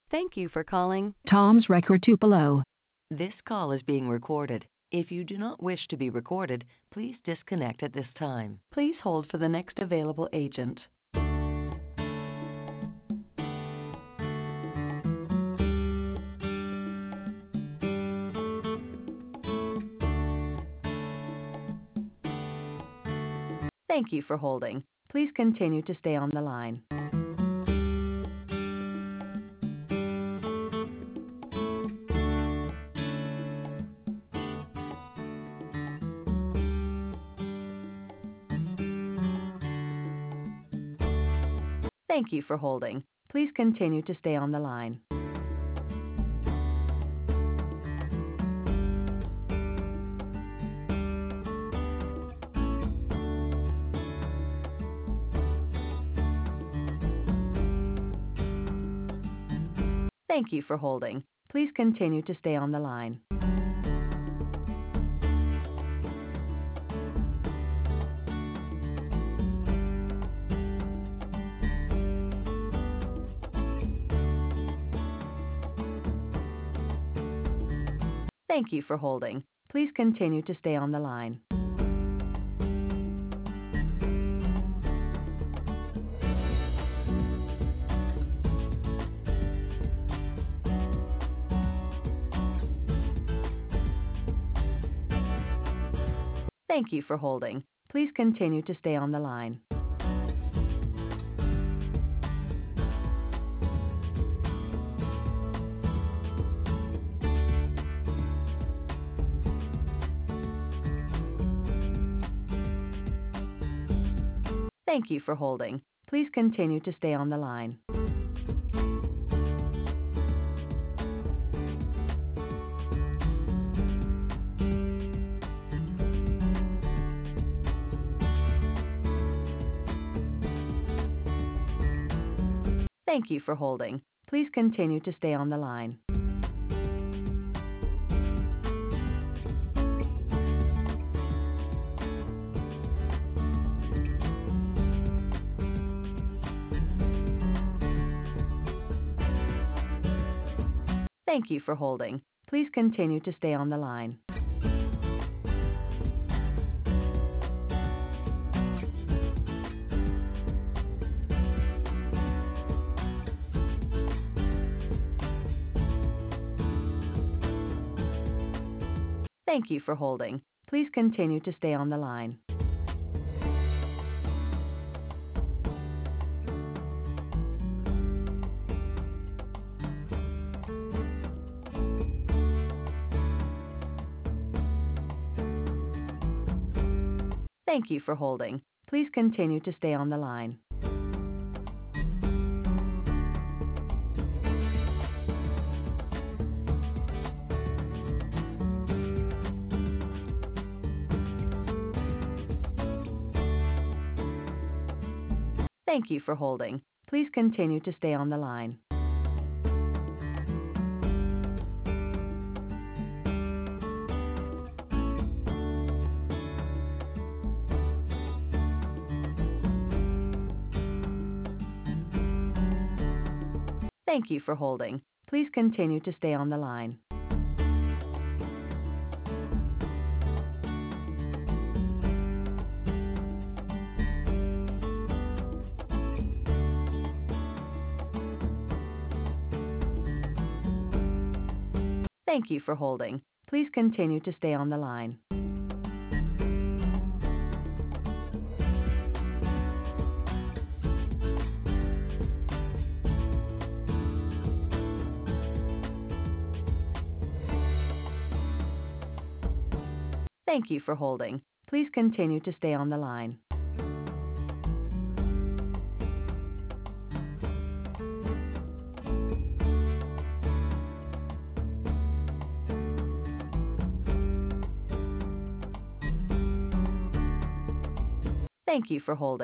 Thank you for calling. Tom's Record Tupelo. This call is being recorded. If you do not wish to be recorded, please disconnect at this time. Please hold for the next available agent. Thank you for holding. Please continue to stay on the line. Thank you for holding. Please continue to stay on the line. Thank you for holding. Please continue to stay on the line. Thank you for holding. Please continue to stay on the line. Thank you for holding. Please continue to stay on the line. Thank you for holding. Please continue to stay on the line. Thank you for holding. Please continue to stay on the line. Thank you for holding. Please continue to stay on the line. Thank you for holding. Please continue to stay on the line. Thank you for holding. Please continue to stay on the line. Thank you for holding. Please continue to stay on the line. Thank you for holding. Please continue to stay on the line. Thank you for holding. Please continue to stay on the line. Thank you for holding. Please continue to stay on the line. Thank you for holding.